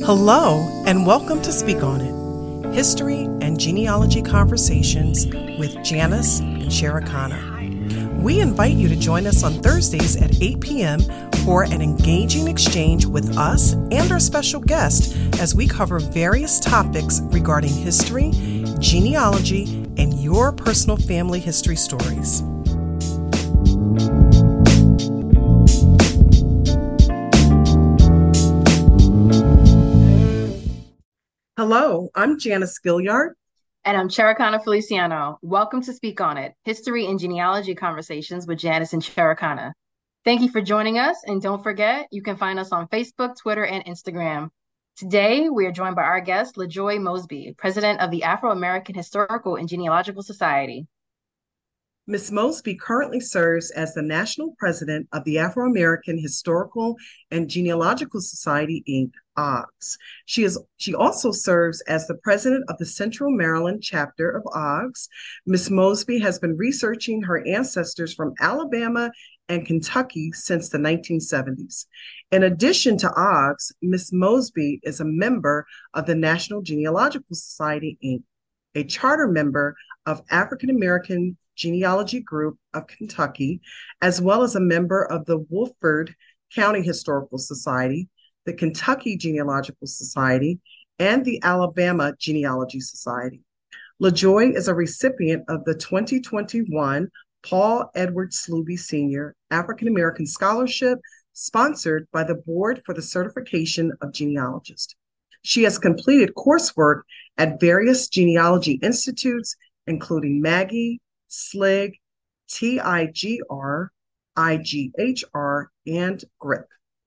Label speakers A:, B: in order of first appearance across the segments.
A: Hello, and welcome to Speak On It, History and Genealogy Conversations with Janice and Sherikana. We invite you to join us on Thursdays at 8 p.m. for an engaging exchange with us and our special guest as we cover various topics regarding history, genealogy, and your personal family history stories. Hello, I'm Janice Gilliard.
B: And I'm Sherikana Feliciano. Welcome to Speak On It, History and Genealogy Conversations with Janice and Sherikana. Thank you for joining us, and don't forget, you can find us on Facebook, Twitter, and Instagram. Today, we are joined by our guest, LaJoy Mosby, President of the Afro-American Historical and Genealogical Society.
A: Ms. Mosby currently serves as the National President of the Afro-American Historical and Genealogical Society, Inc., OGS. She also serves as the President of the Central Maryland chapter of OGS. Ms. Mosby has been researching her ancestors from Alabama and Kentucky since the 1970s. In addition to OGS, Ms. Mosby is a member of the National Genealogical Society, Inc., a charter member of African American Genealogy Group of Kentucky, as well as a member of the Wolford County Historical Society, the Kentucky Genealogical Society, and the Alabama Genealogy Society. LaJoy is a recipient of the 2021 Paul Edward Sluby Sr. African American Scholarship, sponsored by the Board for the Certification of Genealogists. She has completed coursework at various genealogy institutes, including Maggie, SLIG, TIGR, IGHR, and GRIP.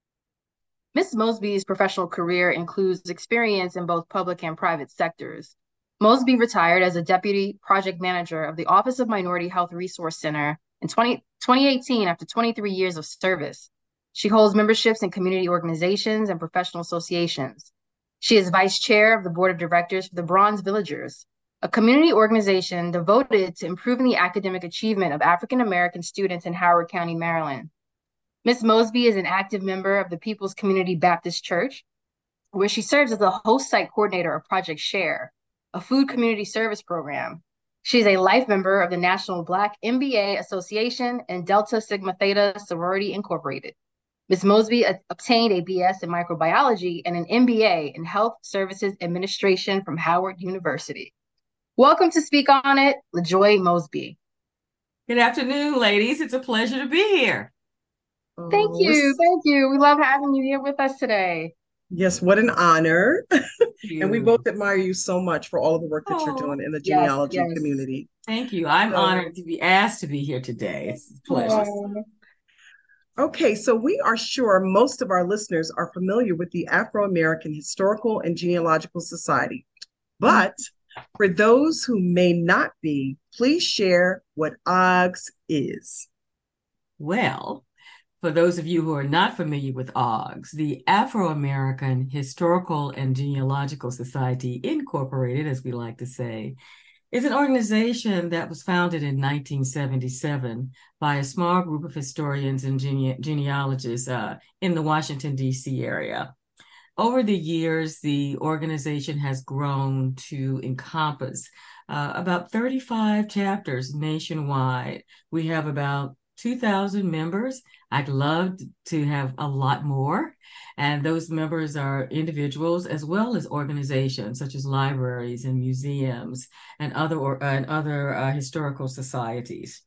B: Ms. Mosby's professional career includes experience in both public and private sectors. Mosby retired as a deputy project manager of the Office of Minority Health Resource Center in 2018 after 23 years of service. She holds memberships in community organizations and professional associations. She is vice chair of the board of directors for the Bronze Villagers, a community organization devoted to improving the academic achievement of African American students in Howard County, Maryland. Ms. Mosby is an active member of the People's Community Baptist Church, where she serves as the host site coordinator of Project Share, a food community service program. She is a life member of the National Black MBA Association and Delta Sigma Theta Sorority Incorporated. Ms. Mosby obtained a BS in microbiology and an MBA in Health Services Administration from Howard University. Welcome to Speak On It, LaJoy Mosby.
C: Good afternoon, ladies. It's a pleasure to be here.
B: Thank you. Thank you. We love having you here with us today.
A: Yes, what an honor. And we both admire you so much for all of the work that you're doing in the genealogy community.
C: Thank you. I'm honored to be asked to be here today. It's a pleasure.
A: Okay, so we are sure most of our listeners are familiar with the Afro-American Historical and Genealogical Society. But for those who may not be, please share what OGS is.
C: Well, for those of you who are not familiar with OGS, the Afro-American Historical and Genealogical Society, Incorporated, as we like to say, is an organization that was founded in 1977 by a small group of historians and genealogists in the Washington, D.C. area. Over the years, the organization has grown to encompass about 35 chapters nationwide. We have about 2,000 members. I'd love to have a lot more. And those members are individuals as well as organizations such as libraries and museums and other historical societies.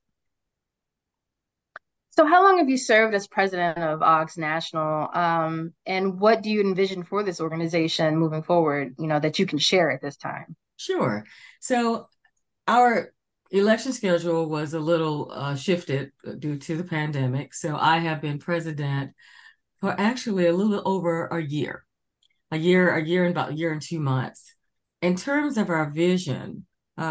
B: So how long have you served as president of OGS National? And what do you envision for this organization moving forward, that you can share at this time?
C: Sure. So our election schedule was a little shifted due to the pandemic. So I have been president for actually a little over a year and 2 months. In terms of our vision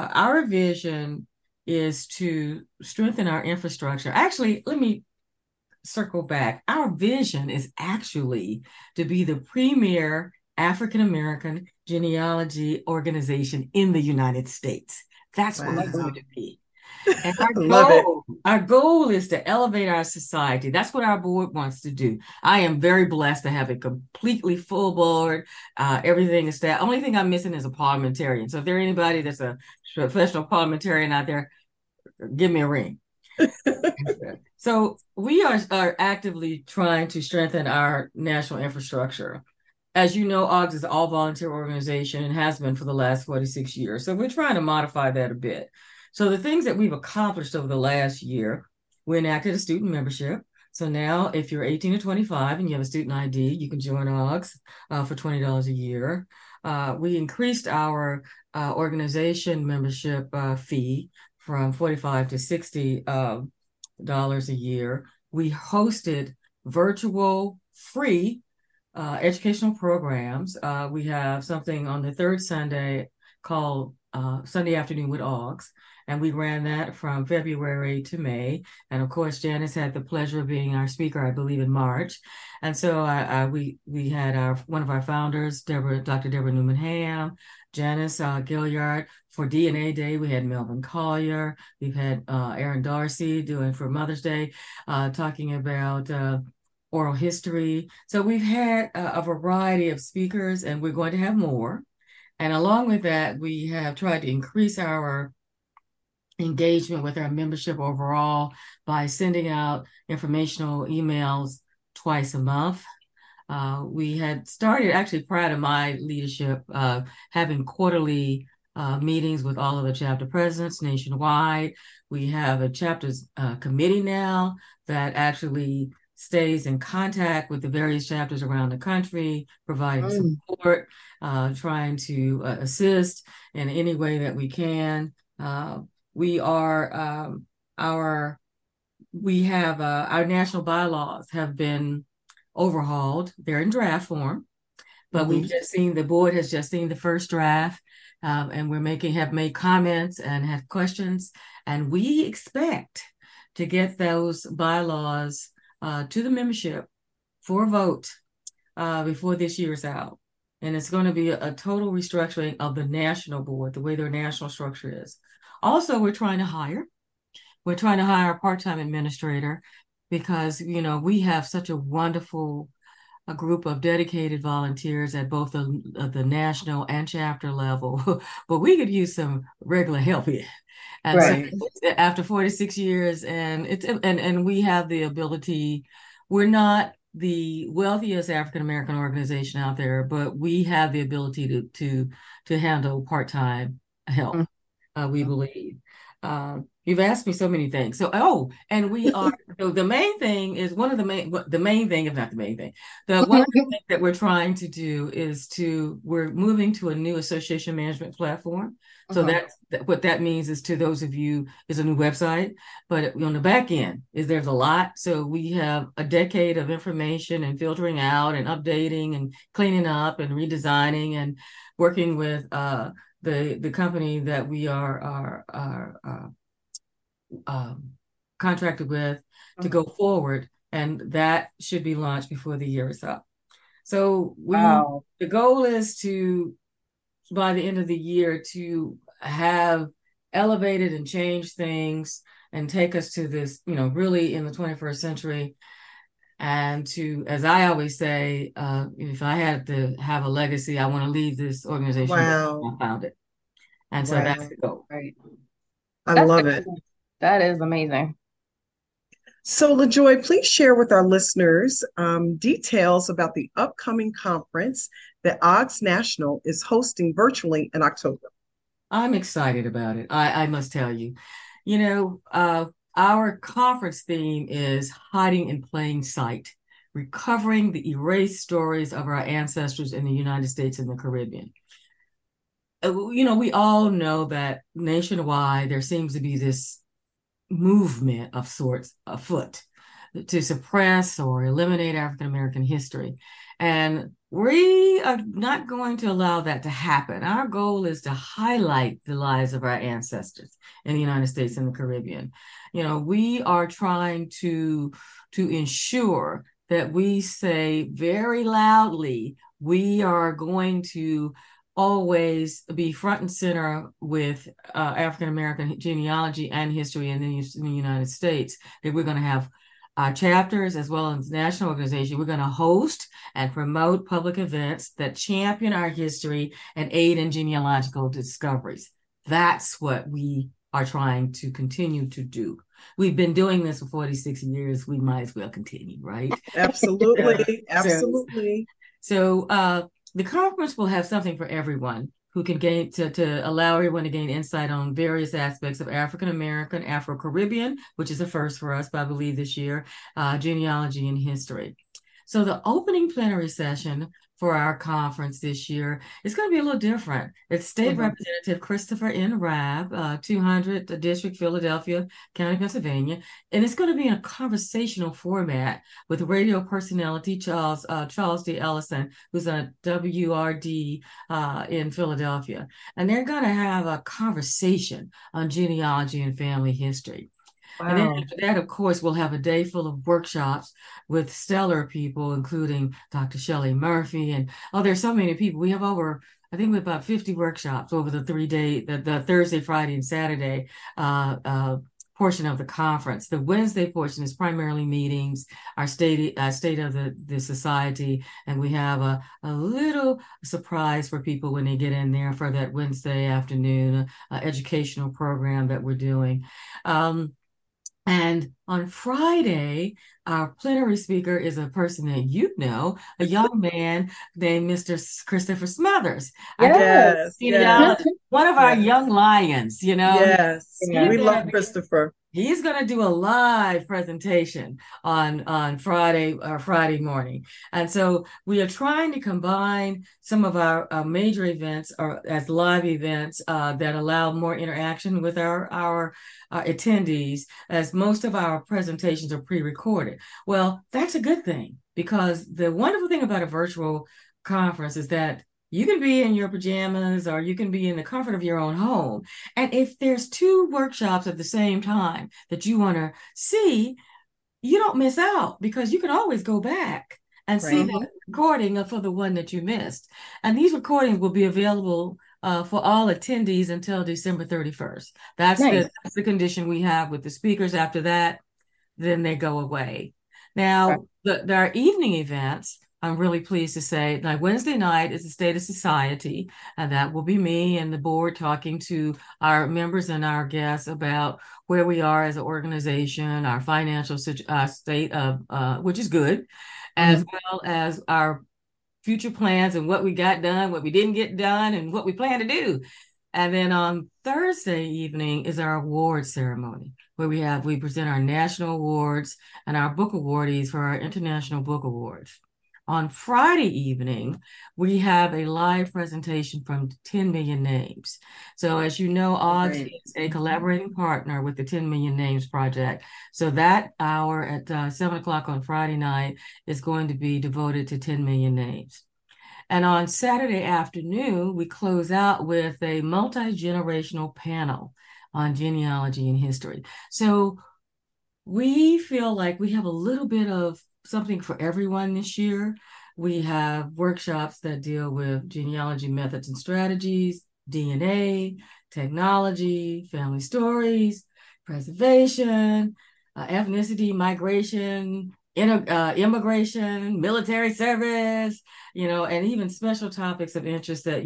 C: is to strengthen our infrastructure. Actually, let me circle back. Our vision is actually to be the premier African American genealogy organization in the United States. That's what we want to be. And
A: Love it.
C: our goal is to elevate our society. That's what our board wants to do. I am very blessed to have a completely full board. Everything is that. Only thing I'm missing is a parliamentarian. So if there anybody that's a professional parliamentarian out there, give me a ring. So we are actively trying to strengthen our national infrastructure. As you know, OGS is an all-volunteer organization and has been for the last 46 years. So we're trying to modify that a bit. So the things that we've accomplished over the last year, we enacted a student membership. So now if you're 18 to 25 and you have a student ID, you can join OGS for $20 a year. We increased our organization membership fee from 45 to $60 a year. We hosted virtual free educational programs. We have something on the third Sunday called Sunday Afternoon with OGS, and we ran that from February to May. And of course, Janice had the pleasure of being our speaker, I believe, in March. And so we had one of our founders, Dr. Deborah Newman Ham, Janice Gilliard. For DNA Day, we had Melvin Collier. We've had Aaron Darcy doing for Mother's Day, talking about oral history. So we've had a variety of speakers, and we're going to have more. And along with that, we have tried to increase our engagement with our membership overall by sending out informational emails twice a month. We had started, actually prior to my leadership, having quarterly meetings with all of the chapter presidents nationwide. We have a chapters committee now that actually stays in contact with the various chapters around the country, providing support, trying to assist in any way that we can. Our national bylaws have been overhauled. They're in draft form, but the board has just seen the first draft, and have made comments and have questions, and we expect to get those bylaws to the membership for a vote before this year's out. And it's going to be a total restructuring of the national board, the way their national structure is. Also, we're trying to hire a part-time administrator because, we have such a wonderful group of dedicated volunteers at both the national and chapter level, but we could use some regular help here. And
B: Right.
C: So after 46 years, and we have the ability, we're not the wealthiest African American organization out there, but we have the ability to handle part-time help. We believe. You've asked me so many things. So, and we are, so the main thing is one of the main thing, if not the main thing, one of the things that we're trying to do is we're moving to a new association management platform. So what that means is, to those of you, is a new website, but on the back end there's a lot. So we have a decade of information and filtering out and updating and cleaning up and redesigning and working with the company that we are contracted with to go forward, and that should be launched before the year is up. So the goal is to, by the end of the year, to have elevated and changed things and take us to this, really in the 21st century. And to, as I always say, if I had to have a legacy, I want to leave this organization I found it. And so that's the goal.
B: Right.
A: I love it.
B: That is amazing.
A: So, LaJoy, please share with our listeners details about the upcoming conference that OGS National is hosting virtually in October.
C: I'm excited about it. I must tell you, our conference theme is hiding in plain sight, recovering the erased stories of our ancestors in the United States and the Caribbean. We all know that nationwide there seems to be this movement of sorts afoot to suppress or eliminate African American history. And we are not going to allow that to happen. Our goal is to highlight the lives of our ancestors in the United States and the Caribbean. We are trying to ensure that we say very loudly, we are going to always be front and center with African American genealogy and history in the United States, that we're going to have our chapters as well as national organization. We're going to host and promote public events that champion our history and aid in genealogical discoveries. That's what we are trying to continue to do. We've been doing this for 46 years. We might as well continue, right?
A: Absolutely. Absolutely.
C: So the conference will have something for everyone who can gain to allow everyone to gain insight on various aspects of African American, Afro-Caribbean, which is a first for us, I believe, this year, genealogy and history. So the opening plenary session for our conference this year is going to be a little different. It's State Representative Christopher N. Rabb, 200 District, Philadelphia County, Pennsylvania, and it's going to be in a conversational format with radio personality Charles D. Ellison, who's a WRD in Philadelphia, and they're going to have a conversation on genealogy and family history. Wow. And then after that, of course, we'll have a day full of workshops with stellar people, including Dr. Shelley Murphy. And there's so many people. We have I think we have about 50 workshops over the 3 day, the Thursday, Friday, and Saturday portion of the conference. The Wednesday portion is primarily meetings, our state of the society, and we have a little surprise for people when they get in there for that Wednesday afternoon educational program that we're doing. And on Friday, our plenary speaker is a person that you know, a young man named Mr. Christopher Smothers.
A: Yes,
C: one of our young lions, you know.
A: Yes, we love Christopher.
C: He's going to do a live presentation on Friday morning. And so we are trying to combine some of our major events as live events that allow more interaction with our attendees, as most of our presentations are pre-recorded. Well, that's a good thing, because the wonderful thing about a virtual conference is that you can be in your pajamas or you can be in the comfort of your own home. And if there's 2 workshops at the same time that you want to see, you don't miss out, because you can always go back and see the recording for the one that you missed. And these recordings will be available for all attendees until December 31st. That's the condition we have with the speakers. After that, then they go away. Now, our evening events, I'm really pleased to say, like Wednesday night is the State of Society, and that will be me and the board talking to our members and our guests about where we are as an organization, our financial state of, which is good, as well as our future plans and what we got done, what we didn't get done, and what we plan to do. And then on Thursday evening is our award ceremony, where we present our national awards and our book awardees for our International Book Awards. On Friday evening, we have a live presentation from 10 Million Names. So as you know, OGS is a collaborating partner with the 10 Million Names Project. So that hour at 7 o'clock on Friday night is going to be devoted to 10 million names. And on Saturday afternoon, we close out with a multi-generational panel on genealogy and history. So we feel like we have a little bit of something for everyone this year. We have workshops that deal with genealogy methods and strategies, DNA, technology, family stories, preservation, ethnicity, migration, immigration, military service, and even special topics of interest that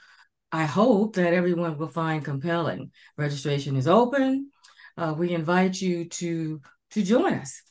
C: I hope that everyone will find compelling. Registration is open. We invite you to join us.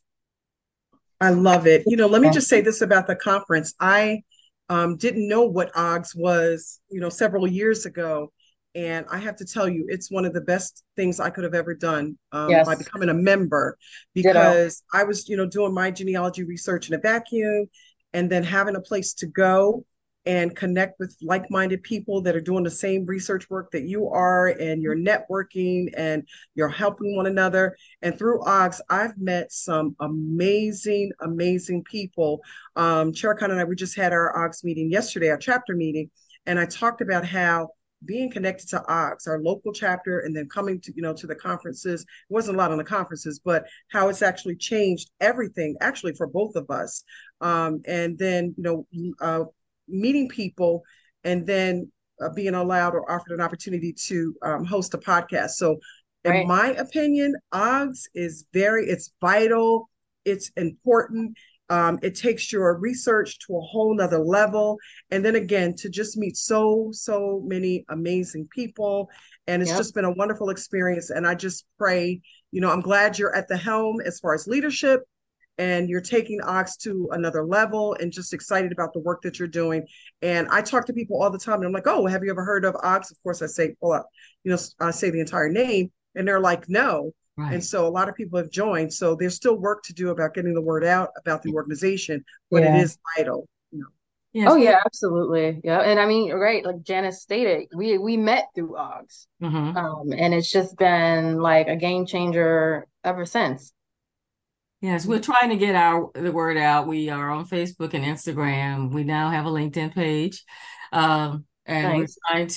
A: I love it. Let me just say this about the conference. I didn't know what OGS was, several years ago. And I have to tell you, it's one of the best things I could have ever done by becoming a member, because I was, doing my genealogy research in a vacuum, and then having a place to go and connect with like-minded people that are doing the same research work that you are, and you're networking and you're helping one another. And through OGS, I've met some amazing, amazing people. Chair Khan and I, we just had our OGS meeting yesterday, our chapter meeting, and I talked about how being connected to OGS, our local chapter, and then coming to, to the conferences, it wasn't a lot on the conferences, but how it's actually changed everything, actually, for both of us. And then, meeting people, and then being allowed or offered an opportunity to host a podcast. So, in
B: Right.
A: my opinion, OGS is it's vital, it's important. It takes your research to a whole nother level. And then again, to just meet so many amazing people. And it's
B: Yep.
A: just been a wonderful experience. And I just pray, I'm glad you're at the helm as far as leadership and you're taking OGS to another level and just excited about the work that you're doing. And I talk to people all the time and I'm like, oh, have you ever heard of OGS? Of course, I say, well, I say the entire name and they're like, no. And
C: Right.
A: so a lot of people have joined. So there's still work to do about getting the word out about the organization, but it
B: Yeah.
A: is vital.
C: Yes,
B: Oh yeah, absolutely. Yeah. And I mean, right, like Janice stated, we met through OGS. And it's just been like a game changer ever since.
C: Yes, we're trying to get the word out. We are on Facebook and Instagram. We now have a LinkedIn page, and we're
B: Nice.
C: trying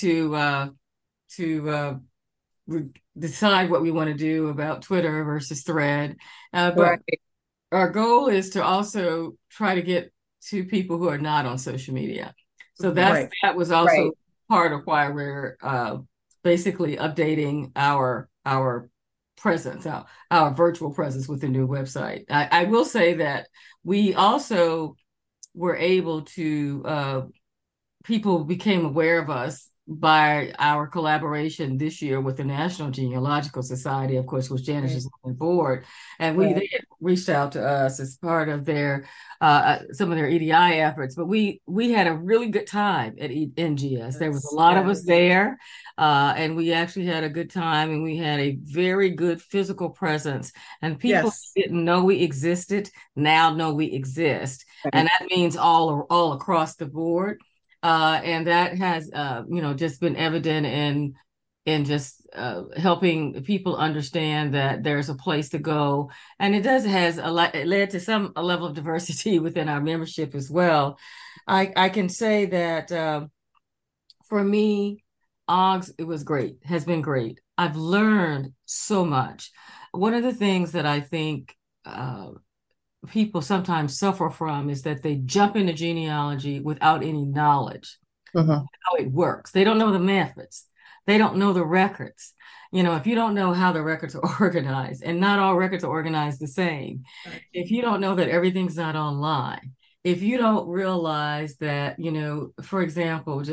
C: to decide what we want to do about Twitter versus Thread. But
B: Right.
C: our goal is to also try to get to people who are not on social media. So
A: Right.
C: that was also part of why we're basically updating our presence, our virtual presence with the new website. I will say that we also were able to people became aware of us by our collaboration this year with the National Genealogical Society, of course, which Janice is on board. And they had reached out to us as part of their some of their EDI efforts. But we had a really good time at NGS. There was a lot of us there, and we actually had a good time, and we had a very good physical presence. And people didn't know we existed, now know we exist.
B: Right.
C: And that means all across the board. And that has, just been evident in just helping people understand that there's a place to go, and it led to a level of diversity within our membership as well. I can say that for me, OGS, it was great, has been great. I've learned so much. One of the things that I think people sometimes suffer from is that they jump into genealogy without any knowledge how it works. They don't know the methods. They don't know the records. If you don't know how the records are organized, and not all records are organized the same, if you don't know that everything's not online, if you don't realize that, for example,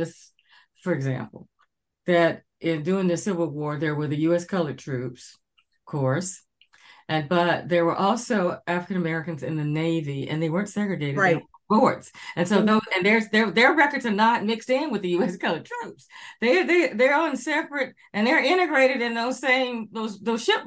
C: that during the Civil War, there were the U.S. colored troops, of course, but there were also African Americans in the Navy, and they weren't segregated. Right. They were boards, and so their records are not mixed in with the U.S. colored troops. They're on separate, and they're integrated in those ship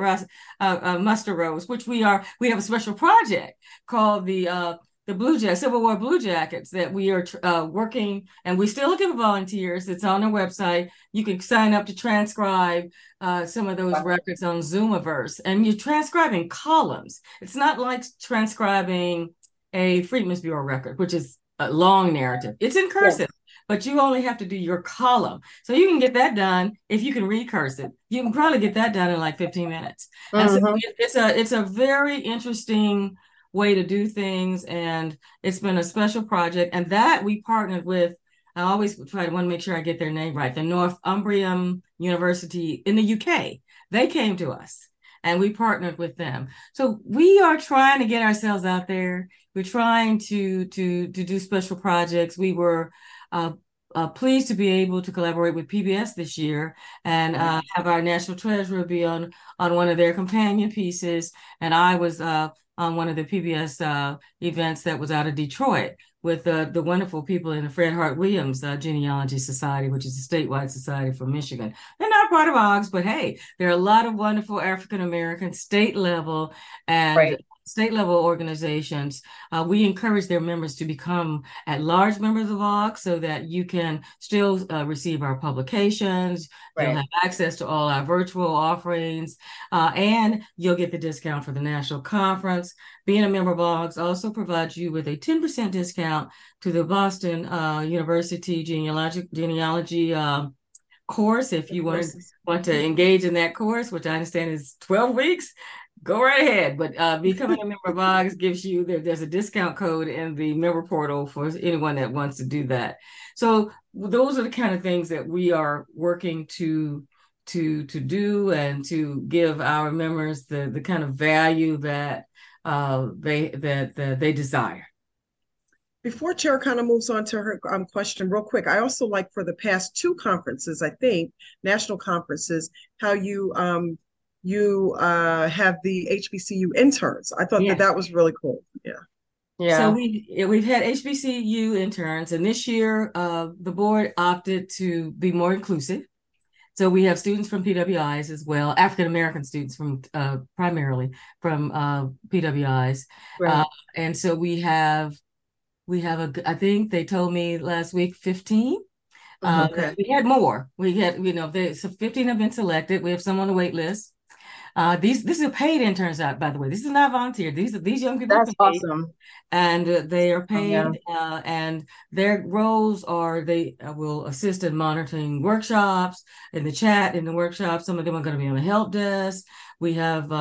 C: muster rolls, which we have a special project called the Civil War Blue Jackets that we are working, and we still looking for volunteers. It's on our website. You can sign up to transcribe some of those records on Zoomiverse, and you're transcribing columns. It's not like transcribing a Freedmen's Bureau record, which is a long narrative. It's in cursive, but you only have to do your column. So you can get that done if you can read cursive. You can probably get that done in like 15 minutes. And so it's a very interesting way to do things, and it's been a special project, and that we partnered with. I always want to make sure I get their name right. The Northumbrian University in the UK. They came to us, and we partnered with them. So we are trying to get ourselves out there. We're trying to do special projects. We were pleased to be able to collaborate with PBS this year and have our national treasurer be on one of their companion pieces, and I was on one of the PBS events that was out of Detroit with the wonderful people in the Fred Hart Williams Genealogy Society, which is a statewide society from Michigan. They're not part of OGS, but hey, there are a lot of wonderful African-American state level and state level organizations. We encourage their members to become at-large members of OGS so that you can still receive our publications. You'll have access to all our virtual offerings, and you'll get the discount for the national conference. Being a member of OGS also provides you with a 10% discount to the Boston University genealogy course if you want to engage in that course, which I understand is 12 weeks. go right ahead. But becoming a member of OGS gives you there's a discount code in the member portal for anyone that wants to do that. So those are the kind of things that we are working to do and to give our members the kind of value that they desire.
A: Before Chair kind of moves on to her question real quick, I also like for the past two conferences, I think, national conferences, how you have the HBCU interns. I thought that
C: Yes.
A: that was really cool. Yeah.
C: So
B: Yeah.
C: we've had HBCU interns, and this year the board opted to be more inclusive. So we have students from PWIs as well, African American students from primarily from PWIs,
B: Right.
C: and so I think they told me last week 15.
A: Okay.
C: We had more. We had, so 15 have been selected. We have some on the wait list. This is paid interns out, by the way. This is not volunteer. These young people are
B: That's
C: paid,
B: awesome.
C: and they are
B: Oh, yeah.
C: paid. And their roles are they will assist in monitoring workshops, in the chat, in the workshops. Some of them are going to be on the help desk. We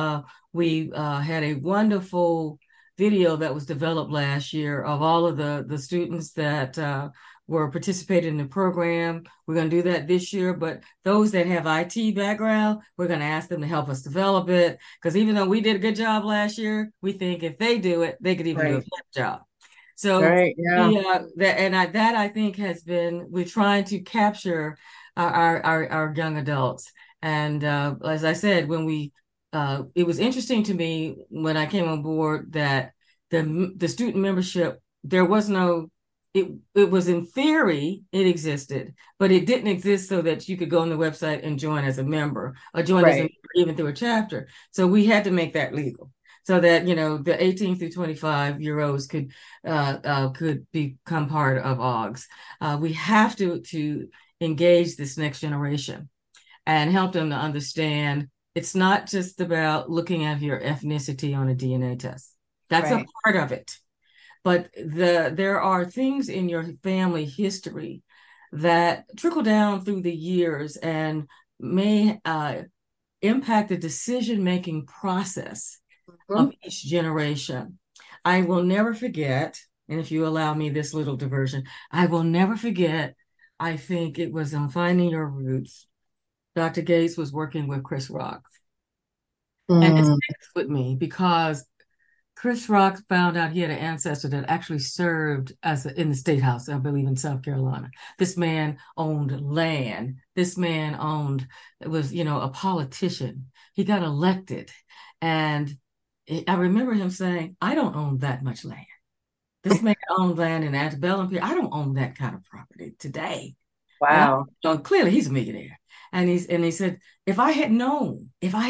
C: had a wonderful video that was developed last year of all of the students that were participating in the program. We're going to do that this year, but those that have IT background, we're going to ask them to help us develop it. Because even though we did a good job last year, we think if they do it, they could even do a
A: Right.
C: better job. So
B: Right. Yeah.
C: that I think has been, we're trying to capture our young adults. And as I said, it was interesting to me when I came on board that the student membership, there was no, it was in theory, it existed, but it didn't exist so that you could go on the website and join as a member or join as a
B: Right.
C: member even through a chapter. So we had to make that legal so that, the 18 through 25-year-olds could become part of OGS. We have to engage this next generation and help them to understand it's not just about looking at your ethnicity on a DNA test. That's a
B: Right.
C: part of it. But there are things in your family history that trickle down through the years and may impact the decision-making process of each generation. I will never forget, and if you allow me this little diversion, I will never forget, I think it was on Finding Your Roots. Dr. Gates was working with Chris Rock. And it sticks with me because Chris Rock found out he had an ancestor that actually served in the state house, I believe, in South Carolina. This man owned land. This man was, a politician. He got elected. And I remember him saying, I don't own that much land. This man owned land in Antebellum period. I don't own that kind of property today.
B: Wow.
C: And clearly he's a millionaire. And he said, if I had known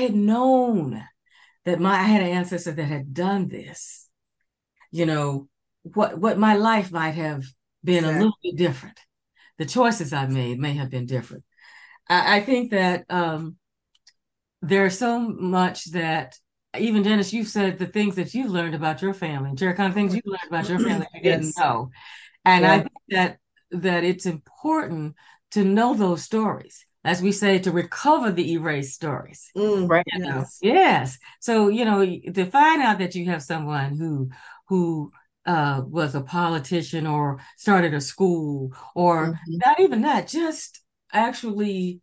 C: that I had an ancestor that had done this, what my life might have been a little bit different. The choices I made may have been different. I think that there's so much that even Dennis, you've said the things that you've learned about your family, Jericon, things you've learned about your family you didn't know. And I think that it's important to know those stories, as we say, to recover the erased stories.
B: Right.
C: Yes. So, to find out that you have someone who was a politician or started a school or not even that, just actually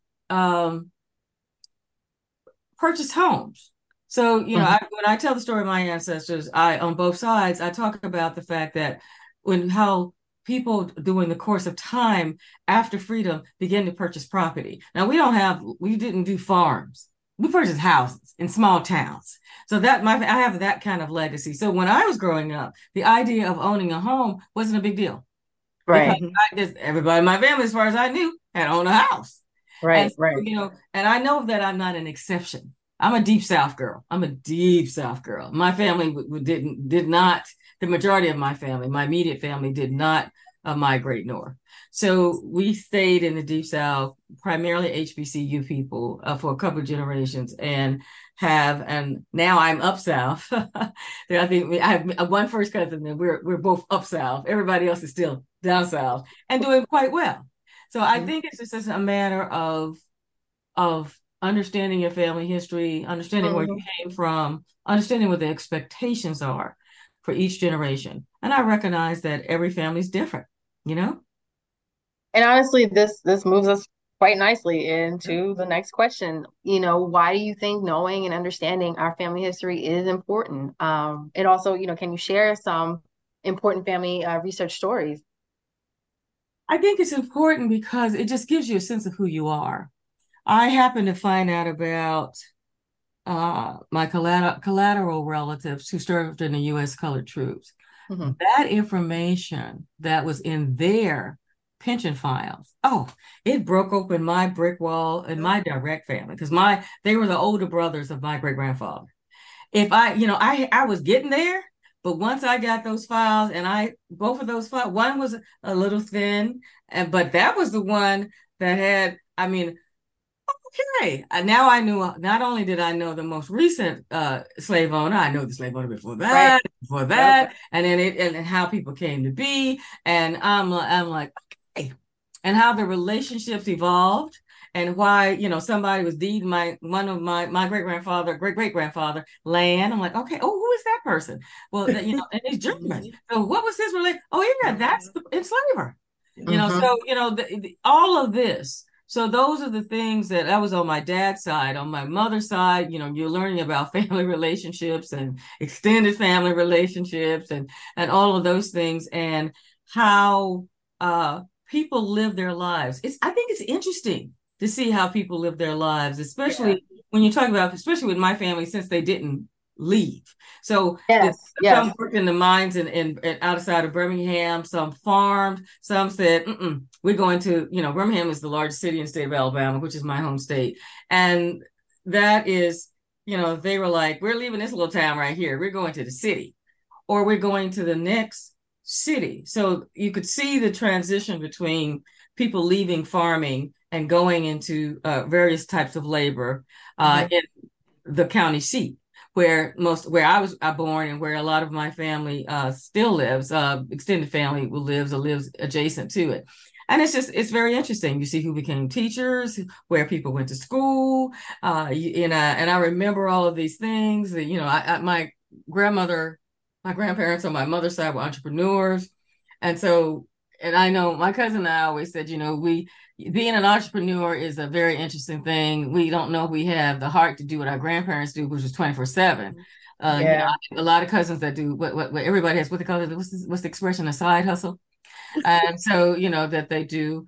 C: purchased homes. So, when I tell the story of my ancestors, on both sides, I talk about the fact that how people during the course of time after freedom begin to purchase property. Now we didn't do farms. We purchased houses in small towns. So I have that kind of legacy. So when I was growing up, the idea of owning a home wasn't a big deal.
B: Right.
C: Because everybody in my family, as far as I knew, had owned a house.
B: Right.
C: And so, and I know that I'm not an exception. I'm a deep South girl. My family did not, the majority of my family, my immediate family did not migrate north. So we stayed in the deep South, primarily HBCU people for a couple of generations and now I'm up South. I think I have one first cousin and we're both up South. Everybody else is still down South and doing quite well. So I think it's just a matter of understanding your family history, understanding where you
B: Mhm.
C: came from, understanding what the expectations are for each generation. And I recognize that every family is different, you know?
B: And honestly, this moves us quite nicely into the next question. Why do you think knowing and understanding our family history is important? And also, can you share some important family research stories?
C: I think it's important because it just gives you a sense of who you are. I happen to find out about my collateral relatives who served in the U.S. colored troops.
B: Hmm.
C: That information that was in their pension files, oh, it broke open my brick wall in my direct family because they were the older brothers of my great grandfather. If I was getting there, but once I got those files and both of those files, one was a little thin, but that was the one that had, I mean, okay. Now I knew, not only did I know the most recent slave owner, I know the slave owner
B: Right.
C: before
B: Yep.
C: that, and then and how people came to be. And I'm like, okay. And how the relationships evolved and why, somebody was deeding one of my great great grandfather land. I'm like, okay, oh, who is that person? Well, and he's German. So what was his relation? Oh, yeah, that's the enslaver.
B: Hmm.
C: So all of this. So those are the things that I was on my dad's side. On my mother's side, you're learning about family relationships and extended family relationships and all of those things and how people live their lives. I think it's interesting to see how people live their lives,
B: Yeah.
C: especially when you talk about, especially with my family, since they didn't leave. So
B: Yes. Yes.
C: some worked in the mines and outside of Birmingham, some farmed, some said, we're going to, Birmingham is the largest city in the state of Alabama, which is my home state. And that is, they were like, we're leaving this little town right here. We're going to the city or we're going to the next city. So you could see the transition between people leaving farming and going into various types of labor
B: Hmm.
C: in the county seat where I was born and where a lot of my family still lives, extended family lives or lives adjacent to it. And it's very interesting. You see who became teachers, where people went to school, and I remember all of these things. My grandmother, my grandparents on my mother's side were entrepreneurs, and so, and I know my cousin and I always said, we being an entrepreneur is a very interesting thing. We don't know if we have the heart to do what our grandparents do, which is 24/7.
B: Yeah.
C: I have a lot of cousins that do what everybody has, what they call it, what's the expression, a side hustle. And so, that they do.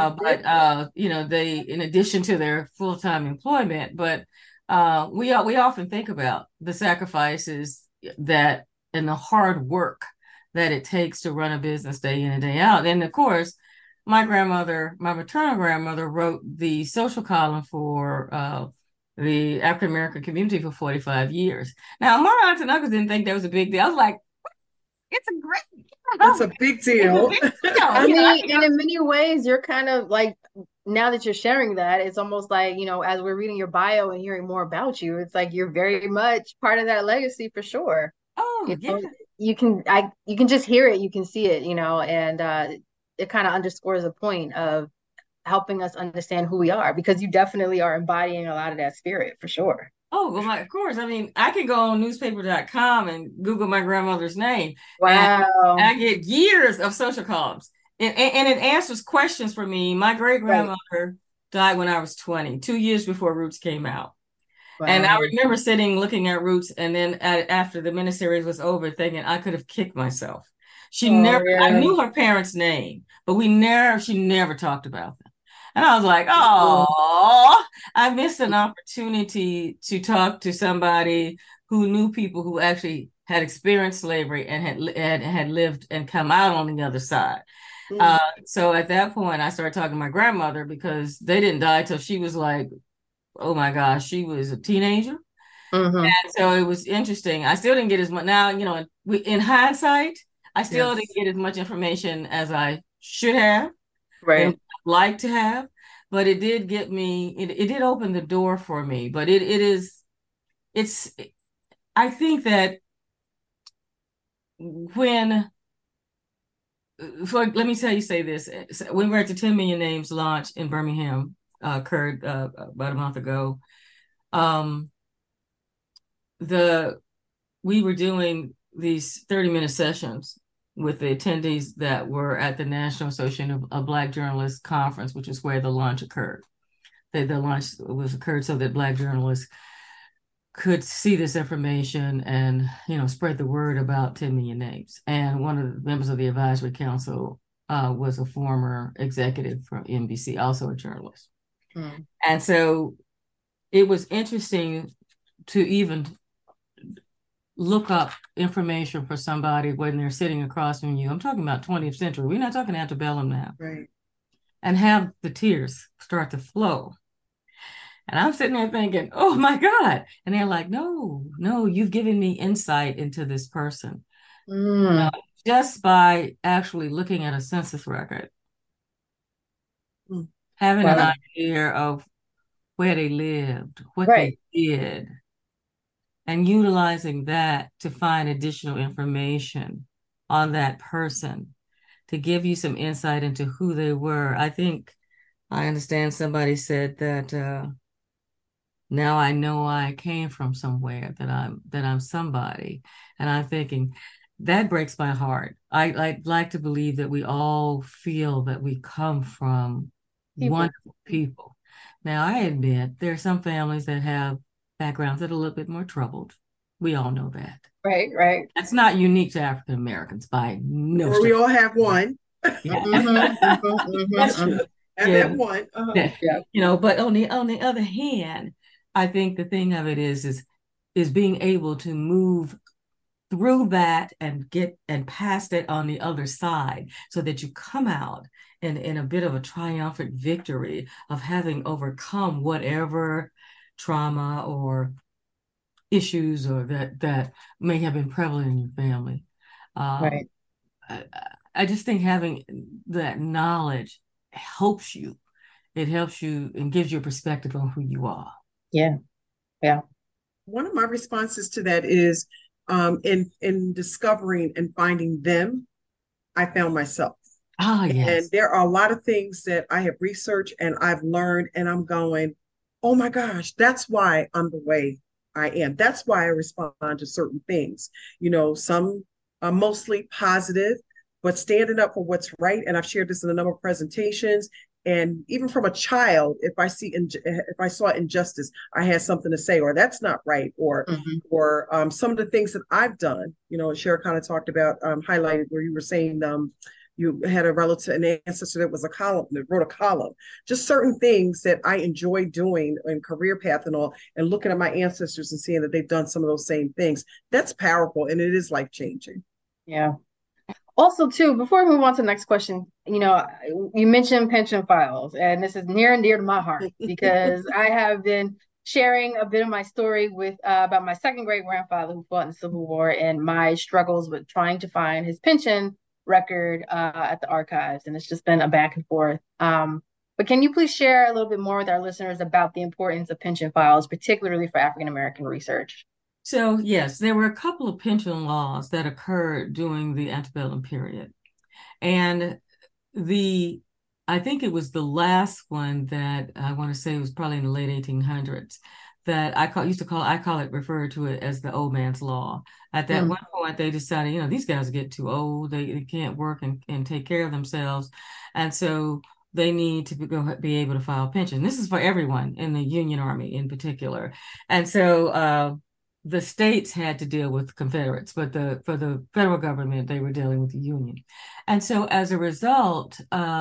C: They, in addition to their full-time employment, but we often think about the sacrifices that and the hard work that it takes to run a business day in and day out. And of course, my maternal grandmother wrote the social column for the African American community for 45 years. Now, my aunts and uncles didn't think that was a big deal. I was like, it's a great,
A: It's a big
C: it's a
A: deal.
C: big deal.
B: I mean, and in many ways, you're kind of like, now that you're sharing that, it's almost like, as we're reading your bio and hearing more about you, it's like you're very much part of that legacy for sure.
C: Oh,
B: You
C: yeah.
B: know, you can just hear it, you can see it, and it kind of underscores the point of helping us understand who we are because you definitely are embodying a lot of that spirit for sure.
C: Oh, well, of course. I mean, I can go on newspaper.com and Google my grandmother's name, and
B: Wow.
C: I get years of social columns. And it answers questions for me. My great
B: Right.
C: grandmother died when I was 20, 2 years before Roots came out. And I
B: Wow.
C: remember sitting looking at Roots, and then after the miniseries was over, thinking I could have kicked myself.
B: Oh
C: I
B: yeah.
C: knew her parents' name, but she never talked about them. And I was like,
B: Mm.
C: oh, I missed an opportunity to talk to somebody who knew people who actually had experienced slavery and had lived and come out on the other side.
B: Mm.
C: So at that point, I started talking to my grandmother because they didn't die till she was like, oh my gosh, she was a teenager.
B: Hmm.
C: And so it was interesting. I still didn't get as much. Now, in hindsight, I still didn't
A: Yes.
C: get as much information as I should have and
B: Right.
C: like to have, but it did get me, it did open the door for me. But it's, I think that when, let me say this, when we were at the 10 Million Names launch in Birmingham occurred about a month ago. Um, we were doing these 30-minute sessions with the attendees that were at the National Association of Black Journalists Conference, which is where the launch occurred. The launch was occurred so that Black journalists could see this information and, spread the word about 10 Million Names. And one of the members of the advisory council was a former executive from NBC, also a journalist. And so it was interesting to even look up information for somebody when they're sitting across from you. I'm talking about 20th century. We're not talking antebellum now.
A: Right.
C: And have the tears start to flow. And I'm sitting there thinking, oh my God. And they're like, no, you've given me insight into this person. Just by actually looking at a census record, having an idea of where they lived, what they did, and utilizing that to find additional information on that person to give you some insight into who they were. I understand somebody said that now I know I came from somewhere, that I'm somebody. And I'm thinking, that breaks my heart. I'd like to believe that we all feel that we come from wonderful people. Now, I admit there are some families that have backgrounds that are a little bit more troubled. We all know that.
B: Right.
C: That's not unique to African Americans by no stretch.
A: We all have one.
C: Yeah.
A: That's true. And that one.
C: But on the other hand, I think the thing of it is being able to move through that and get and past it on the other side so that you come out in a bit of a triumphant victory of having overcome whatever trauma or issues or that may have been prevalent in your family.
B: Right.
C: I just think having that knowledge helps you. It helps you and gives you a perspective on who you are.
B: Yeah.
A: One of my responses to that is in discovering and finding them, I found myself.
C: Yes.
A: And there are a lot of things that I have researched and I've learned, and I'm going, oh my gosh, that's why I'm the way I am. That's why I respond to certain things. Some are mostly positive, but standing up for what's right. And I've shared this in a number of presentations. And even from a child, if I saw injustice, I had something to say, or that's not right, or some of the things that I've done. Shara kind of talked about highlighted where you were saying you had a relative, an ancestor that was that wrote a column. Just certain things that I enjoy doing in career path and all, and looking at my ancestors and seeing that they've done some of those same things. That's powerful, and it is life changing.
B: Yeah. Also, too, before we move on to the next question, you mentioned pension files, and this is near and dear to my heart because I have been sharing a bit of my story with about my second great grandfather who fought in the Civil War and my struggles with trying to find his pension record at the archives, and it's just been a back and forth. But can you please share a little bit more with our listeners about the importance of pension files, particularly for African American research?
C: So, yes, there were a couple of pension laws that occurred during the antebellum period. And I think it was the last one that I want to say was probably in the late 1800s that I refer to it as the old man's law. At that one point, they decided, these guys get too old. They can't work and take care of themselves. And so they need to be able to file pension. This is for everyone in the Union Army in particular. And so the states had to deal with Confederates, but for the federal government, they were dealing with the Union. And so as a result,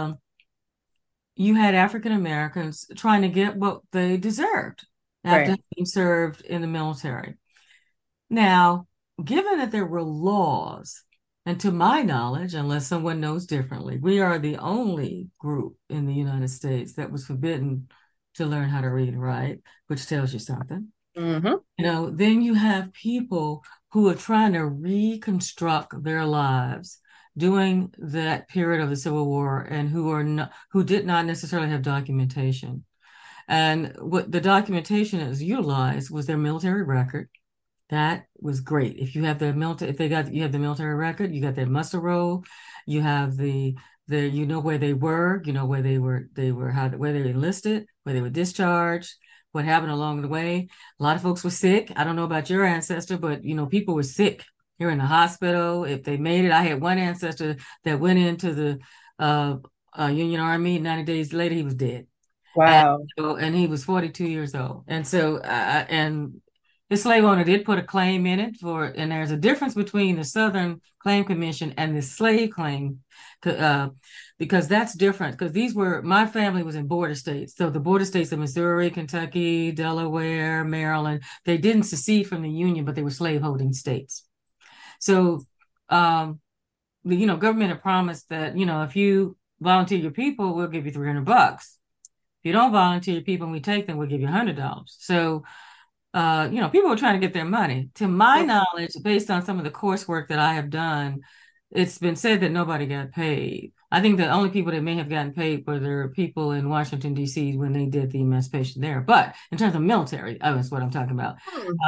C: you had African Americans trying to get what they deserved after being served in the military. Now, given that there were laws, and to my knowledge, unless someone knows differently, we are the only group in the United States that was forbidden to learn how to read and write, which tells you something. Then you have people who are trying to reconstruct their lives during that period of the Civil War and who did not necessarily have documentation. And what the documentation that was utilized was their military record. That was great. If you have the military, you have the military record, you got their muster roll, you have the you know where they were, you know where where they were enlisted, where they were discharged, what happened along the way. A lot of folks were sick. I don't know about your ancestor, but people were sick. You're in the hospital. If they made it, I had one ancestor that went into the Union Army. 90 days later, he was dead.
B: Wow.
C: And he was 42 years old. And so, and the slave owner did put a claim in it and there's a difference between the Southern Claim Commission and the slave claim, because that's different. Because my family was in border states. So the border states of Missouri, Kentucky, Delaware, Maryland, they didn't secede from the Union, but they were slaveholding states. So, the government had promised that, if you volunteer your people, we'll give you $300. If you don't volunteer your people and we take them, we'll give you $100. So, people were trying to get their money. To my knowledge, based on some of the coursework that I have done, it's been said that nobody got paid. I think the only people that may have gotten paid were the people in Washington, D.C. when they did the emancipation there. But in terms of military, that's what I'm talking about.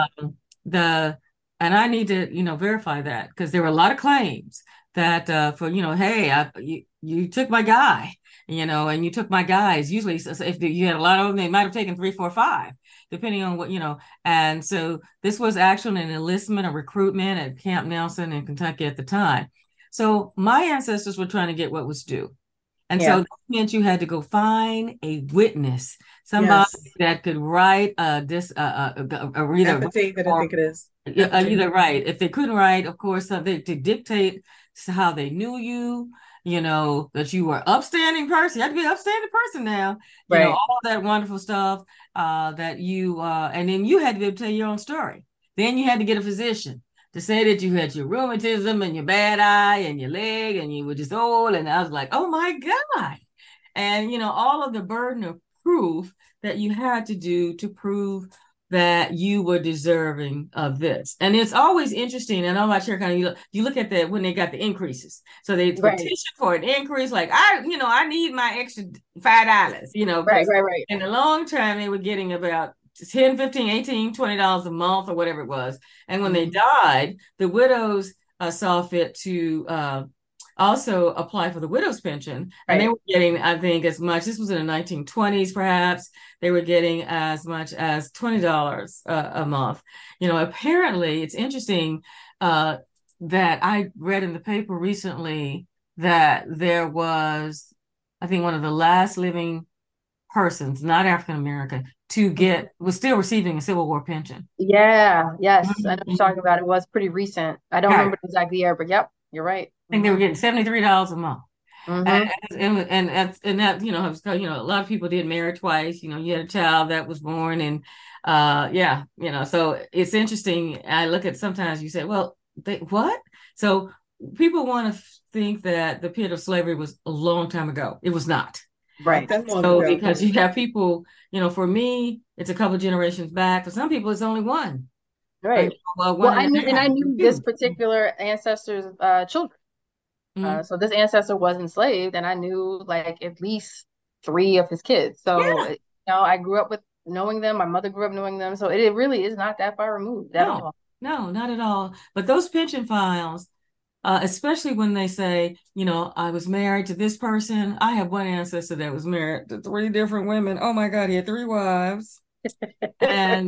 C: And I need to, verify that, because there were a lot of claims that hey, you took my guy, and you took my guys. Usually, if you had a lot of them, they might have taken 3, 4, 5, depending on what, And so this was actually an enlistment, a recruitment at Camp Nelson in Kentucky at the time. So my ancestors were trying to get what was due. And so that meant you had to go find a witness, somebody that could write affidavit,
A: I think it is.
C: Either write. If they couldn't write, of course, they to dictate how they knew you, that you were upstanding person. You had to be an upstanding person now.
B: Right.
C: All that wonderful stuff that you, and then you had to be able to tell your own story. Then you had to get a physician to say that you had your rheumatism and your bad eye and your leg and you were just old. And I was like, oh my God. And, all of the burden of proof that you had to do to prove that you were deserving of this. And it's always interesting. And I'm not sure, you look at that when they got the increases. So they petition for an increase, like, I need my extra $5,
B: Right.
C: In the long term, they were getting about $10, $15, $18, $20 a month or whatever it was. And when they died, the widows saw fit to also apply for the widow's pension. And they were getting, I think, as much, this was in the 1920s, perhaps, they were getting as much as $20 a month. Apparently, it's interesting that I read in the paper recently that there was, I think, one of the last living persons, not African American, was still receiving a Civil War pension.
B: Yeah, yes. I know what you're talking about. It was pretty recent. I don't remember the exact year, but yep, you're right.
C: I think they were getting $73 a month. And that, a lot of people did marry twice. You had a child that was born, and so it's interesting. I look at, sometimes you say, well, what? So people want to think that the period of slavery was a long time ago. It was not.
B: Right.
C: So because you have people, for me, it's a couple of generations back. For some people, it's only one.
B: Right. I knew this particular ancestor's children. So this ancestor was enslaved, and I knew like at least 3 of his kids. So I grew up with knowing them. My mother grew up knowing them. So it really is not that far removed at all.
C: No, not at all. But those pension files, especially when they say, I was married to this person. I have one ancestor that was married to 3 different women. Oh my God, he had 3 wives. And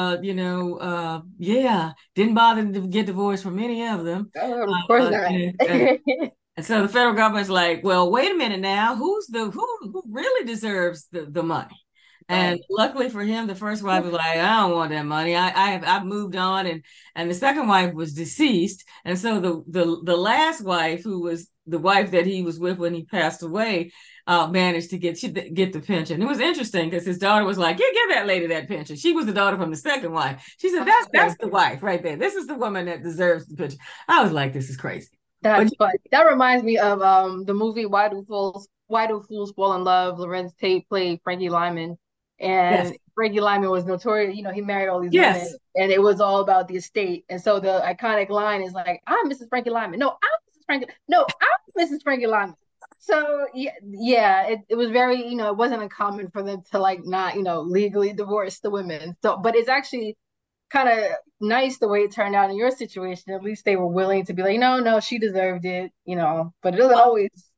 C: didn't bother to get divorced from any of them.
B: Of course not.
C: And so the federal government's like, well, wait a minute now, who really deserves the money? And luckily for him, the first wife was like, I don't want that money. I've moved on, and the second wife was deceased, and so the last wife, who was the wife that he was with when he passed away, managed to get the pension. It was interesting because his daughter was like, yeah, give that lady that pension. She was the daughter from the second wife. She said, that's the wife right there. This is the woman that deserves the pension. I was like, this is crazy.
B: That's funny. That reminds me of the movie Why Do Fools Fall in Love? Lorenz Tate played Frankie Lyman, and Frankie Lyman was notorious. He married all these women, and it was all about the estate. And so the iconic line is like, "I'm Mrs. Frankie Lyman." No, I'm Mrs. Frankie. No, I'm Mrs. Frankie Lyman. So it was very, it wasn't uncommon for them to like not, legally divorce the women. So, but it's actually kind of nice the way it turned out in your situation. At least they were willing to be like, no, she deserved it, but it doesn't always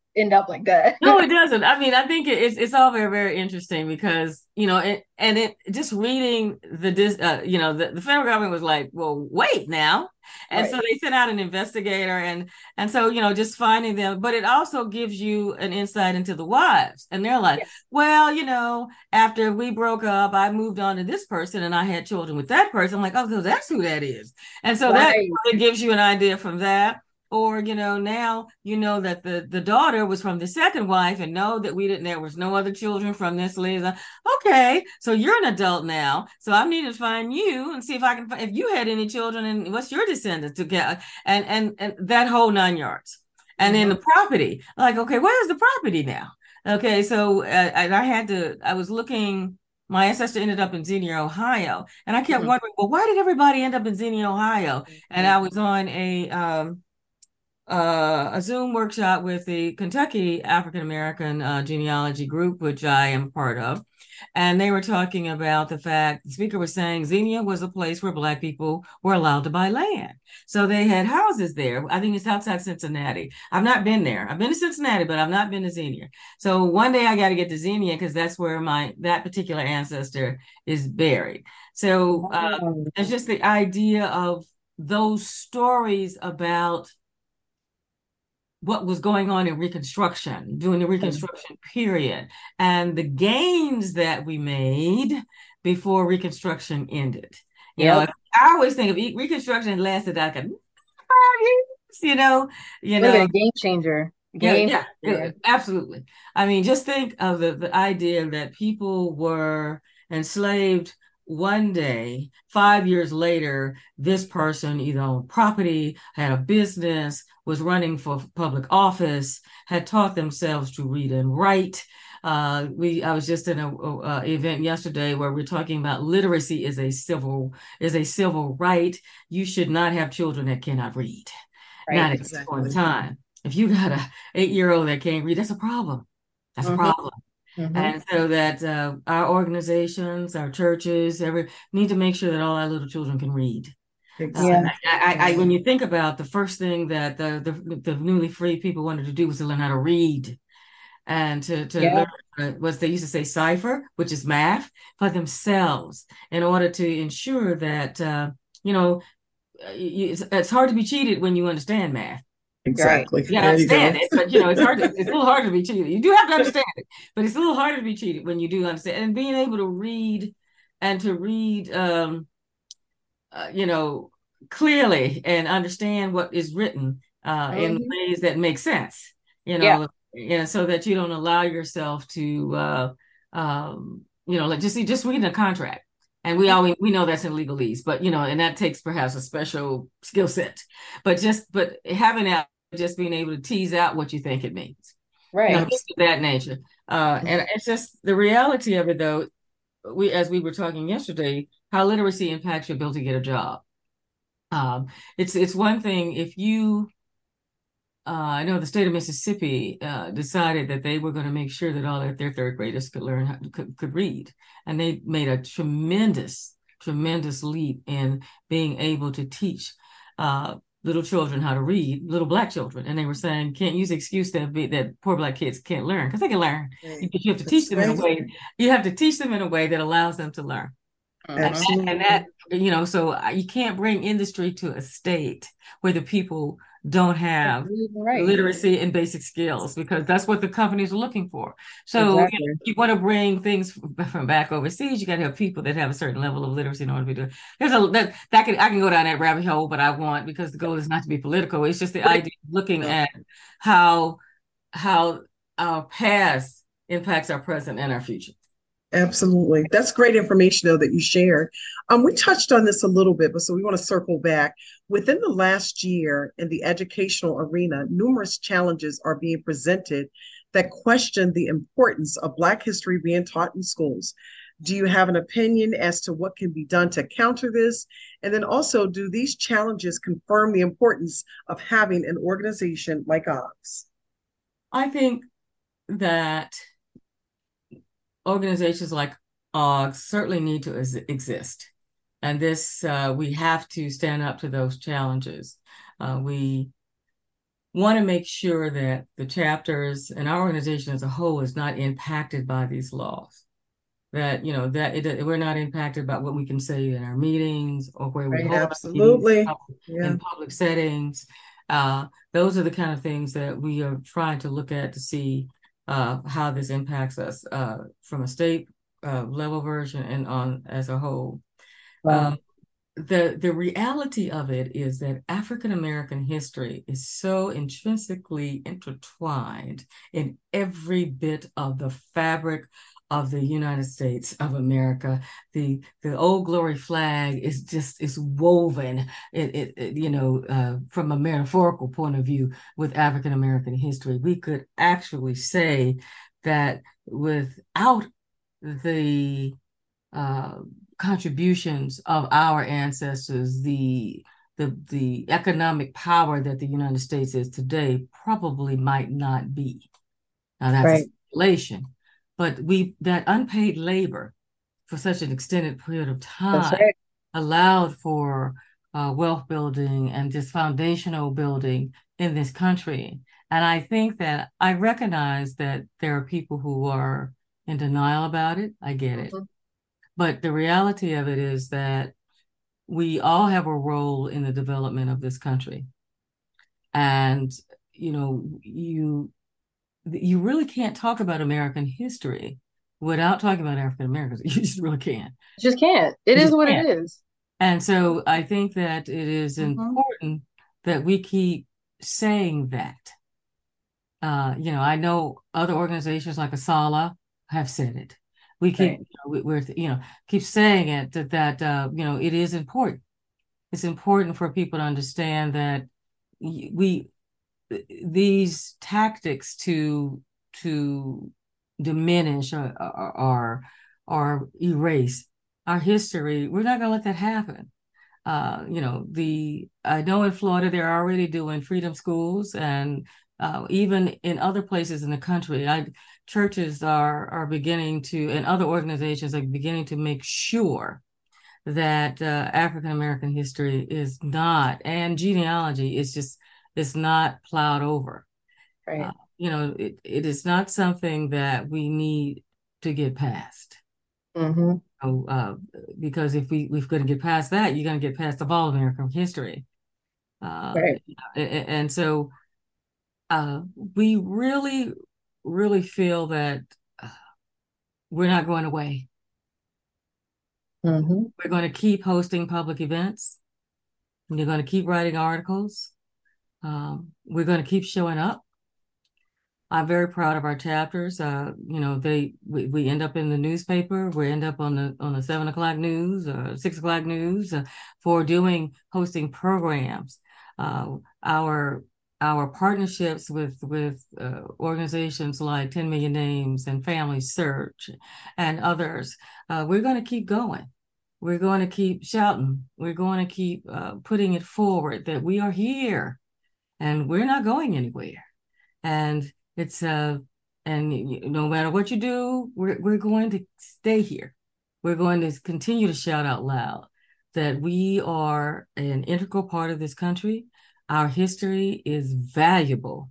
B: end up like that.
C: No, it doesn't. I mean, I think it's all very, very interesting because, it just reading the federal government was like, well, wait now. And
B: Right.
C: so they sent out an investigator and so, just finding them, but it also gives you an insight into the wives. And they're like,
B: Yeah.
C: well, after we broke up, I moved on to this person and I had children with that person. I'm like, oh, so that's who that is. And so that
B: Right.
C: it gives you an idea from that. Or, now that the daughter was from the second wife and know that there was no other children from this Lisa. Okay, so you're an adult now. So I need to find you and see if I can if you had any children and what's your descendants to get and that whole 9 yards. And then the property, like, okay, where's the property now? Okay, so and I was looking, my ancestor ended up in Xenia, Ohio. And I kept wondering, well, why did everybody end up in Xenia, Ohio? And I was on a Zoom workshop with the Kentucky African American genealogy group, which I am part of. And they were talking about the fact the speaker was saying Xenia was a place where Black people were allowed to buy land. So they had houses there. I think it's outside Cincinnati. I've not been there. I've been to Cincinnati, but I've not been to Xenia. So one day I got to get to Xenia because that's where that particular ancestor is buried. So it's just the idea of those stories about what was going on in Reconstruction, during the Reconstruction period, and the gains that we made before Reconstruction ended. I always think of Reconstruction lasted like 5 years,
B: Would have been a game changer.
C: Yeah, absolutely. I mean, just think of the idea that people were enslaved one day, 5 years later, this person either owned property, had a business, was running for public office, had taught themselves to read and write. I was just in a event yesterday where we're talking about literacy is a civil right. You should not have children that cannot read.
B: Right.
C: Not at this point in time. If you got a 8-year-old that can't read, that's a problem. That's a problem. And so that our organizations, our churches, need to make sure that all our little children can read. When you think about the first thing that the newly freed people wanted to do was to learn how to read and to learn what they used to say cipher, which is math, for themselves in order to ensure that, it's hard to be cheated when you understand math.
A: Exactly.
C: You gotta understand it, but it's hard. It's a little harder to be cheated. You do have to understand it, but it's a little harder to be cheated when you do understand. And being able to read and to read, clearly and understand what is written in ways that make sense. So that you don't allow yourself to, just reading a contract. And we know that's in legalese, but and that takes perhaps a special skill set. But having that, just being able to tease out what you think it means,
B: right?
C: Things of that nature. And it's just the reality of it, though. As we were talking yesterday, how literacy impacts your ability to get a job. It's one thing if you. I know the state of Mississippi decided that they were going to make sure that all their third graders could read, and they made a tremendous leap in being able to teach little children how to read, little Black children. And they were saying, can't use the excuse that poor Black kids can't learn, because they can learn. Right. You have to teach them in a way. You have to teach them in a way that allows them to learn. And that so you can't bring industry to a state where the people don't have literacy and basic skills, because that's what the companies are looking for. So you want to bring things from back overseas, you got to have people that have a certain level of literacy in order to do it. I can go down that rabbit hole, but I won't, because the goal is not to be political. It's just the idea of looking at how our past impacts our present and our future.
A: Absolutely. That's great information, though, that you shared. We touched on this a little bit, but so we want to circle back. Within the last year in the educational arena, numerous challenges are being presented that question the importance of Black history being taught in schools. Do you have an opinion as to what can be done to counter this? And then also, do these challenges confirm the importance of having an organization like OGS?
C: I think that organizations like OGS certainly need to exist. And this, we have to stand up to those challenges. We want to make sure that the chapters and our organization as a whole is not impacted by these laws. That, we're not impacted by what we can say in our meetings or where we
A: Right,
C: hold our meetings
A: absolutely. Yeah.
C: in public settings. Those are the kind of things that we are trying to look at to see how this impacts us from a state level version and on as a whole.
B: Wow.
C: The reality of it is that African American history is so intrinsically intertwined in every bit of the fabric of the United States of America. The Old Glory flag is woven from a metaphorical point of view with African American history. We could actually say that without the contributions of our ancestors, the economic power that the United States is today probably might not be. Now that's a speculation, but that unpaid labor for such an extended period of time allowed for wealth building and just foundational building in this country. And I think that I recognize that there are people who are in denial about it. I get it. But the reality of it is that we all have a role in the development of this country. And, you really can't talk about American history without talking about African Americans. You just really can't.
B: Just can't. It is what it is.
C: And so I think that it is important that we keep saying that. I know other organizations like ASALH have said it. We keep keep saying it that it is important. It's important for people to understand that these tactics to diminish or erase our history, we're not going to let that happen. I know in Florida they're already doing freedom schools, and even in other places in the country, churches are beginning to, and other organizations are beginning to make sure that African American history is not, and genealogy is not plowed over.
B: Right.
C: It is not something that we need to get past. Because if we're going to get past that, you're going to get past of all American history.
B: Right.
C: And so we really, really feel that we're not going away. We're going to keep hosting public events. We're going to keep writing articles. We're going to keep showing up. I'm very proud of our chapters. We end up in the newspaper. We end up on the 7:00 news or 6:00 news for hosting programs. Our partnerships with organizations like 10 Million Names and Family Search and others, we're going to keep going. We're going to keep shouting. We're going to keep putting it forward that we are here and we're not going anywhere. And it's no matter what you do, we're going to stay here. We're going to continue to shout out loud that we are an integral part of this country. Our history is valuable,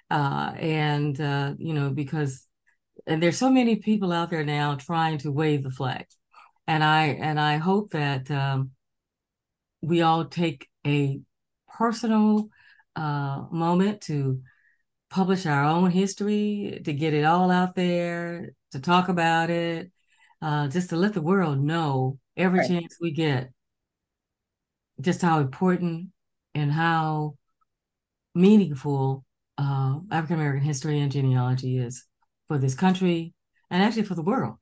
C: because there's so many people out there now trying to wave the flag, and I hope that we all take a personal moment to publish our own history, to get it all out there, to talk about it, just to let the world know every chance we get just how important and how meaningful African American history and genealogy is for this country and actually for the world.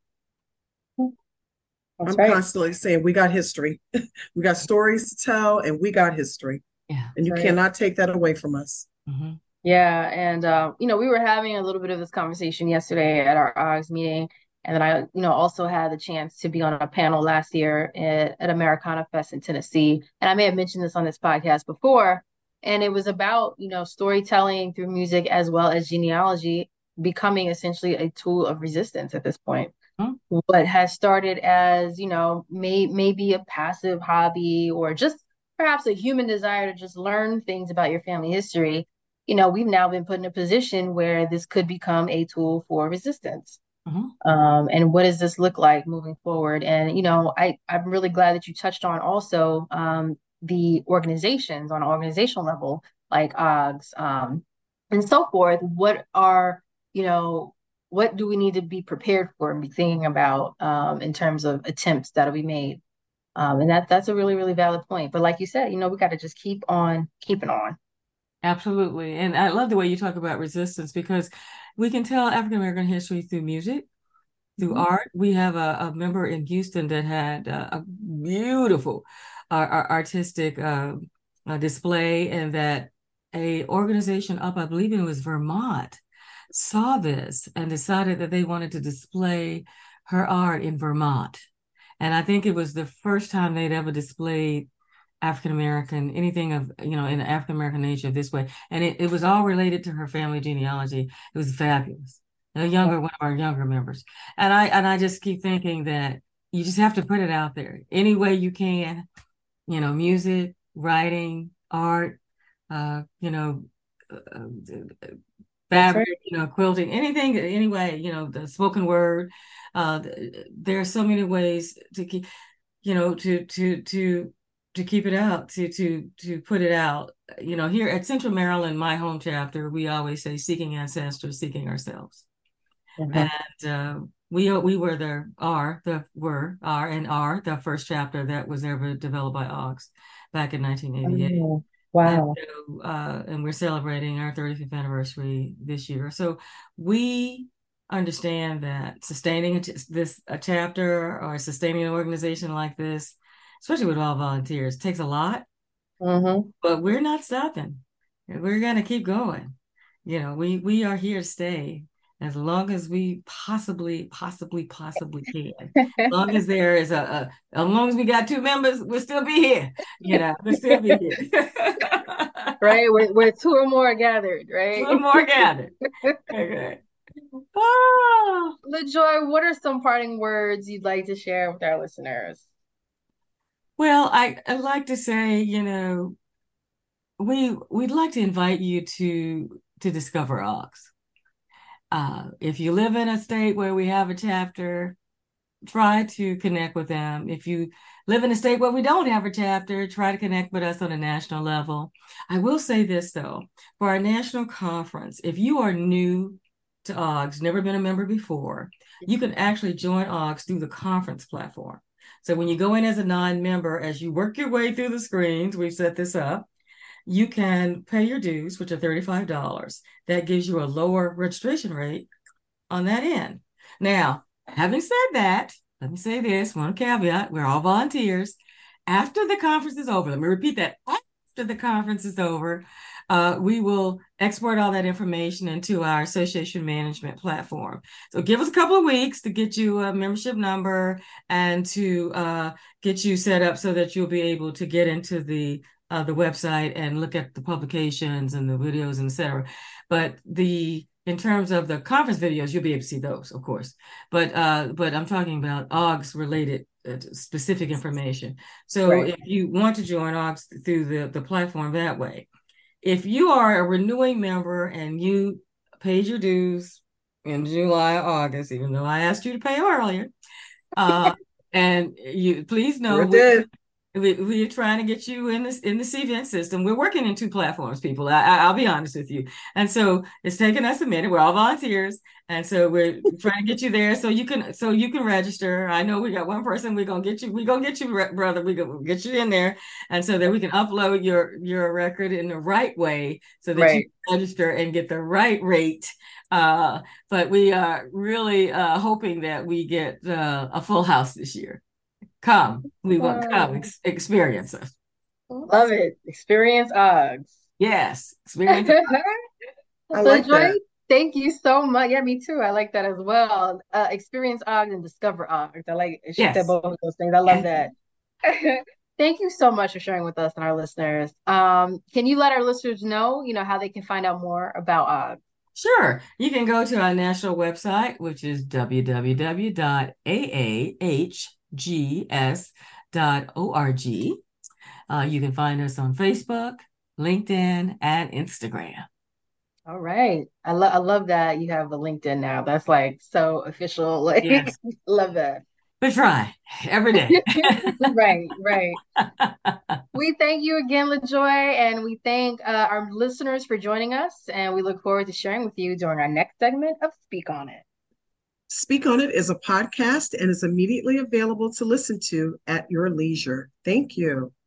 A: I'm constantly saying we got history. We got stories to tell, and we got history.
C: Yeah.
A: And you cannot take that away from us.
B: Yeah. And, we were having a little bit of this conversation yesterday at our OGS meeting. And then I, also had the chance to be on a panel last year at Americana Fest in Tennessee. And I may have mentioned this on this podcast before. And it was about, storytelling through music as well as genealogy becoming essentially a tool of resistance at this point. What has started as, maybe a passive hobby or just perhaps a human desire to just learn things about your family history we've now been put in a position where this could become a tool for resistance.
C: Mm-hmm.
B: And what does this look like moving forward? And, I'm really glad that you touched on also the organizations on an organizational level, like OGS, and so forth. What do we need to be prepared for and be thinking about in terms of attempts that'll be made? And that's a really, really valid point. But like you said, we got to just keep on keeping on.
C: Absolutely. And I love the way you talk about resistance because we can tell African American history through music, through art. We have a member in Houston that had a beautiful artistic display, and that a organization up, I believe it was Vermont, saw this and decided that they wanted to display her art in Vermont. And I think it was the first time they'd ever displayed African American, anything of, in the African American nature this way. And it was all related to her family genealogy. It was fabulous. One of our younger members. And I just keep thinking that you just have to put it out there any way you can, music, writing, art, fabric, quilting, anything, anyway, the spoken word. There are so many ways to keep, to keep it out, to put it out. Here at Central Maryland, my home chapter, we always say seeking ancestors, seeking ourselves. And we are the first chapter that was ever developed by OGS back in 1988.
B: Oh, wow.
C: And we're celebrating our 35th anniversary this year. So we understand that sustaining a chapter or sustaining an organization like this, especially with all volunteers, takes a lot. But we're not stopping. We're going to keep going. We are here to stay as long as we possibly can. As long as there is as long as we got 2 members, we'll still be here. We'll still be here.
B: Right? We're 2 or more gathered, right?
C: 2 or more gathered. Okay. Oh.
B: LaJoy, what are some parting words you'd like to share with our listeners?
C: Well, I'd like to say, we'd like to invite you to discover OGS. If you live in a state where we have a chapter, try to connect with them. If you live in a state where we don't have a chapter, try to connect with us on a national level. I will say this, though, for our national conference, if you are new to OGS, never been a member before, you can actually join OGS through the conference platform. So when you go in as a non-member, as you work your way through the screens, we've set this up, you can pay your dues, which are $35. That gives you a lower registration rate on that end. Now, having said that, let me say this, one caveat, we're all volunteers. After the conference is over, let me repeat that, after the conference is over, we will export all that information into our association management platform. So give us a couple of weeks to get you a membership number and to get you set up so that you'll be able to get into the website and look at the publications and the videos and et cetera. But in terms of the conference videos, you'll be able to see those, of course. But I'm talking about OGS related specific information. So if you want to join OGS through the platform that way, if you are a renewing member and you paid your dues in July or August, even though I asked you to pay earlier, and you please know we're trying to get you in this event system. We're working in 2 platforms, people. I'll be honest with you. And so it's taking us a minute. We're all volunteers. And so we're trying to get you there so you can register. I know we got one person. We're going to get you, brother. We're going to get you in there. And so that we can upload your record in the right way so that you can register and get the right rate. But we are really hoping that we get a full house this year. Come, we want to come experience us.
B: Love it. Experience OGS.
C: Yes, experience.
B: I like that. Thank you so much. Yeah, me too. I like that as well. Experience OGS and discover OGS. I like she said both of those things. I love that. Thank you so much for sharing with us and our listeners. Can you let our listeners know, how they can find out more about OGS?
C: Sure. You can go to our national website, which is www.aahgs.org. You can find us on Facebook, LinkedIn, and Instagram.
B: All right. I love that you have a LinkedIn now. That's like so official. Like,
C: Yes.
B: love that.
C: We try every day.
B: Right, right. We thank you again, LaJoy, and we thank our listeners for joining us. And we look forward to sharing with you during our next segment of Speak On It.
A: Speak On It is a podcast and is immediately available to listen to at your leisure. Thank you.